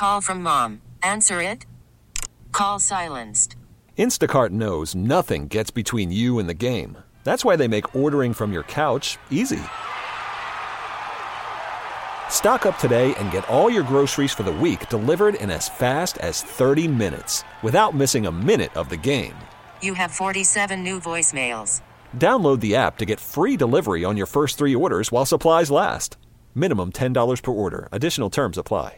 Call from mom. Answer it. Call silenced. Instacart knows nothing gets between you and the game. That's why they make ordering from your couch easy. Stock up today and get all your groceries for the week delivered in as fast as 30 minutes without missing a minute of the game. You have 47 new voicemails. Download the app to get free delivery on your first 3 orders while supplies last. Minimum $10 per order. Additional terms apply.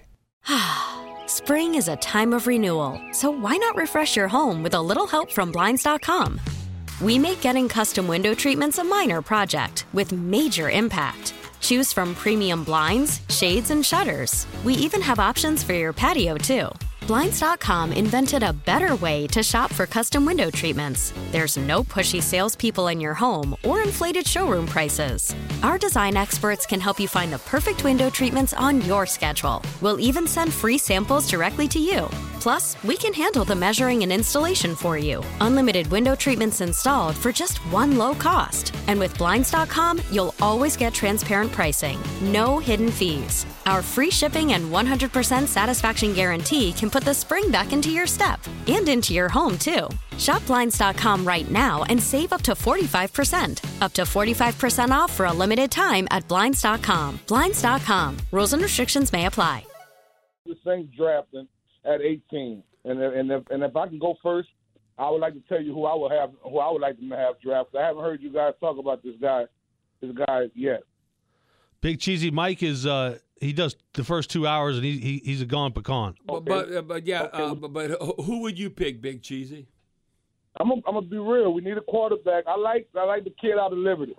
Spring is a time of renewal, so why not refresh your home with a little help from Blinds.com? We make getting custom window treatments a minor project with major impact. Choose from premium blinds, shades, and shutters. We even have options for your patio, too. Blinds.com invented a better way to shop for custom window treatments. There's no pushy salespeople in your home or inflated showroom prices. Our design experts can help you find the perfect window treatments on your schedule. We'll even send free samples directly to you. Plus, we can handle the measuring and installation for you. Unlimited window treatments installed for just one low cost. And with Blinds.com, you'll always get transparent pricing. No hidden fees. Our free shipping and 100% satisfaction guarantee can put the spring back into your step and into your home, too. Shop Blinds.com right now and save up to 45%. Up to 45% off for a limited time at Blinds.com. Blinds.com. Rules and restrictions may apply. The Saints drafting at 18, and if I can go first, I would like to tell you who I would like to have drafted. I haven't heard you guys talk about this guy yet. Big Cheesy Mike is he does the first 2 hours, and he's a gone pecan. Okay. But who would you pick, Big Cheesy? I'm gonna be real. We need a quarterback. I like the kid out of Liberty.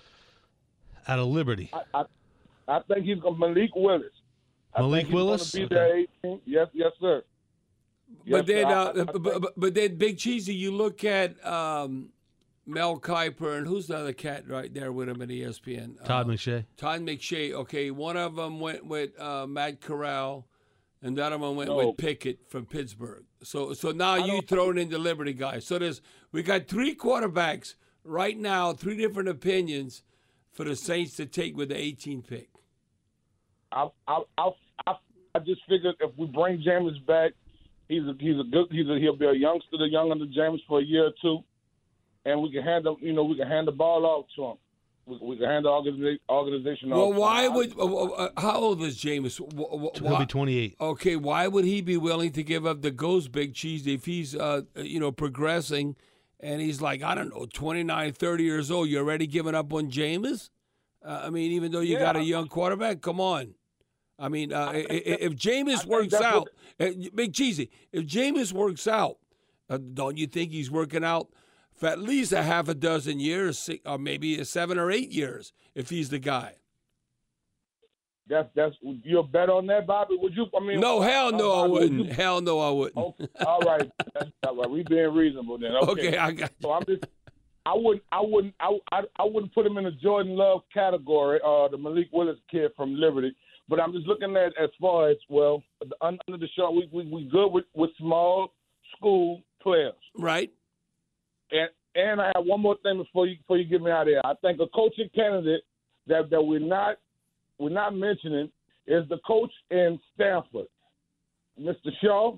Out of Liberty. I think he's going Malik Willis. Malik Willis? Be there 18. Yes, sir. But then, Big Cheesy, you look at Mel Kiper, and who's the other cat right there with him at ESPN? Todd McShay. Todd McShay. Okay, one of them went with Matt Corral, and the other one went with Pickett from Pittsburgh. So now you thrown in the Liberty guy. So we got 3 quarterbacks right now, 3 different opinions for the Saints to take with the 18th pick. I just figured if we bring Jameis back, he'll be a youngster, the young under Jameis for a year or 2, and we can hand the ball off to him. We can hand the organization off. Well, why would how old is Jameis? He'll be 28. Okay, why would he be willing to give up the ghost, Big Cheese, if he's progressing and he's like, I don't know, 29, 30 years old? You're already giving up on Jameis? Even though you got a young quarterback, come on. If Jameis works out, Big Cheesy, if Jameis works out, don't you think he's working out for at least a half a dozen years, or maybe 7 or 8 years, if he's the guy? That's you'll bet on that, Bobby? Would you? No, hell no, I wouldn't. Hell no, I wouldn't. Okay, all right, that's all right. We being reasonable then. Okay, I got. So I wouldn't put him in the Jordan Love category, the Malik Willis kid from Liberty. But I'm just looking at as far as, under the show, we good with small school players. Right. And I have one more thing before you get me out of here. I think a coaching candidate that we're not mentioning is the coach in Stanford, Mr. Shaw.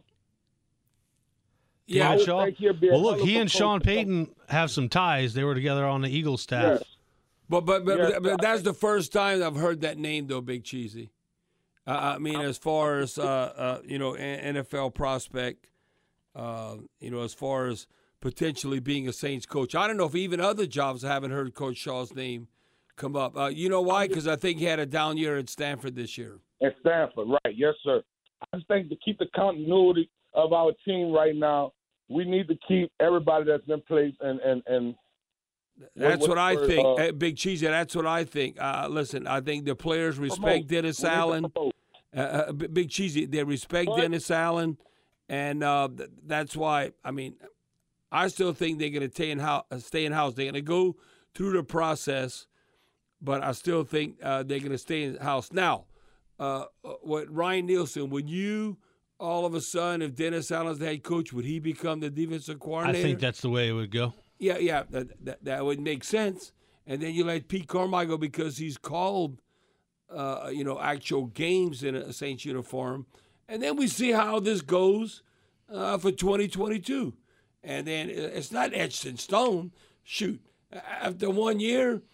Yeah, Shaw. Well, look, he and Sean Payton have some ties. They were together on the Eagles staff. Yes. But that's the first time I've heard that name, though, Big Cheesy. As far as NFL prospect, as far as potentially being a Saints coach, I don't know if even other jobs I haven't heard Coach Shaw's name come up. You know why? Because I think he had a down year at Stanford this year. At Stanford, right? Yes, sir. I just think to keep the continuity of our team right now, we need to keep everybody that's in place and. That's what I think, Big Cheesy. That's what I think. Listen, I think the players respect Dennis Allen. Big Cheesy, they respect Dennis Allen, and that's why. I still think they're going to stay in house. They're going to go through the process, but I still think they're going to stay in house. Now, what Ryan Nielsen? Would you all of a sudden, if Dennis Allen's the head coach, would he become the defensive coordinator? I think that's the way it would go. Yeah, that would make sense. And then you let Pete Carmichael, because he's called, actual games in a Saints uniform, and then we see how this goes for 2022. And then it's not etched in stone. Shoot, after 1 year.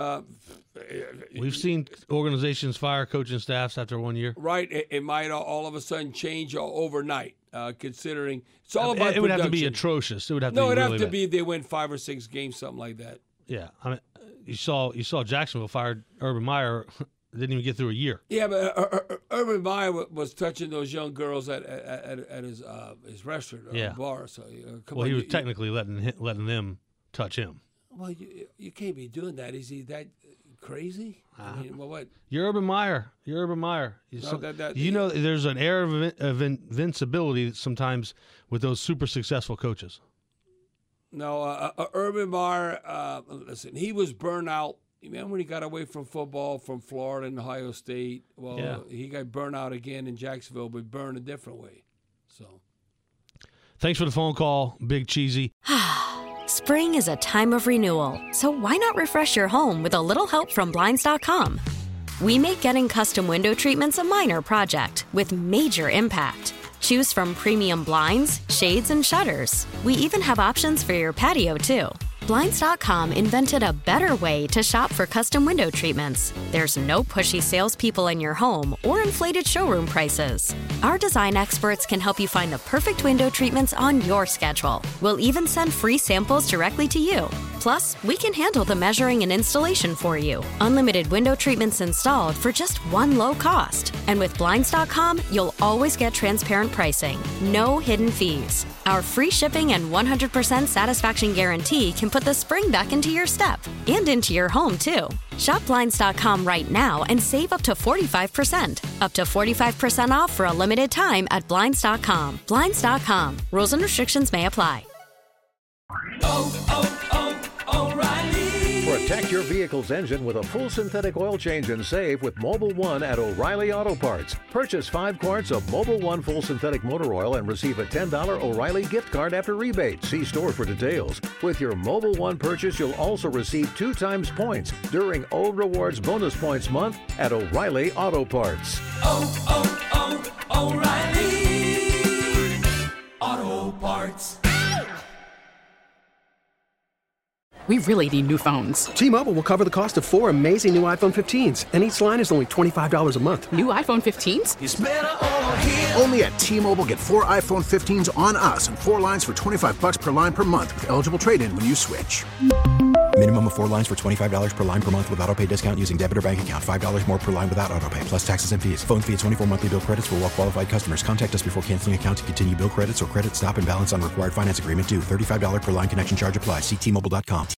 We've seen organizations fire coaching staffs after 1 year. Right. It might all of a sudden change overnight, considering it's all about it would production. have to be atrocious. It would have to no, be it'd really have to bad. be they win 5 or 6 games, something like that. Yeah. I mean, you saw Jacksonville fired Urban Meyer. Didn't even get through a year. Yeah, but Urban Meyer was touching those young girls at his restaurant or bar. So he was technically letting them touch him. Well, you can't be doing that. Is he that crazy? I mean, well, what? You're Urban Meyer. There's an air of invincibility sometimes with those super successful coaches. No, Urban Meyer, listen, he was burnt out. Remember when he got away from football from Florida and Ohio State? Well, he got burnt out again in Jacksonville, but burned a different way. So, thanks for the phone call, Big Cheesy. Spring is a time of renewal, so why not refresh your home with a little help from Blinds.com? We make getting custom window treatments a minor project with major impact. Choose from premium blinds, shades, and shutters. We even have options for your patio, too. Blinds.com invented a better way to shop for custom window treatments. There's no pushy salespeople in your home or inflated showroom prices. Our design experts can help you find the perfect window treatments on your schedule. We'll even send free samples directly to you. Plus, we can handle the measuring and installation for you. Unlimited window treatments installed for just one low cost. And with Blinds.com, you'll always get transparent pricing. No hidden fees. Our free shipping and 100% satisfaction guarantee can put the spring back into your step and into your home, too. Shop Blinds.com right now and save up to 45%. Up to 45% off for a limited time at Blinds.com. Blinds.com. Rules and restrictions may apply. O'Reilly. Protect your vehicle's engine with a full synthetic oil change and save with Mobil 1 at O'Reilly Auto Parts. Purchase 5 quarts of Mobil 1 full synthetic motor oil and receive a $10 O'Reilly gift card after rebate. See store for details. With your Mobil 1 purchase, you'll also receive 2 times points during O Rewards Bonus Points Month at O'Reilly Auto Parts. O'Reilly Auto Parts. We really need new phones. T-Mobile will cover the cost of 4 amazing new iPhone 15s, and each line is only $25 a month. New iPhone 15s? It's better over here. Only at T-Mobile, get 4 iPhone 15s on us and 4 lines for $25 per line per month with eligible trade-in when you switch. Minimum of 4 lines for $25 per line per month with autopay discount using debit or bank account. $5 more per line without autopay, plus taxes and fees. Phone fee at 24 monthly bill credits for well-qualified customers. Contact us before canceling account to continue bill credits or credit stop and balance on required finance agreement due. $35 per line connection charge applies. See T-Mobile.com.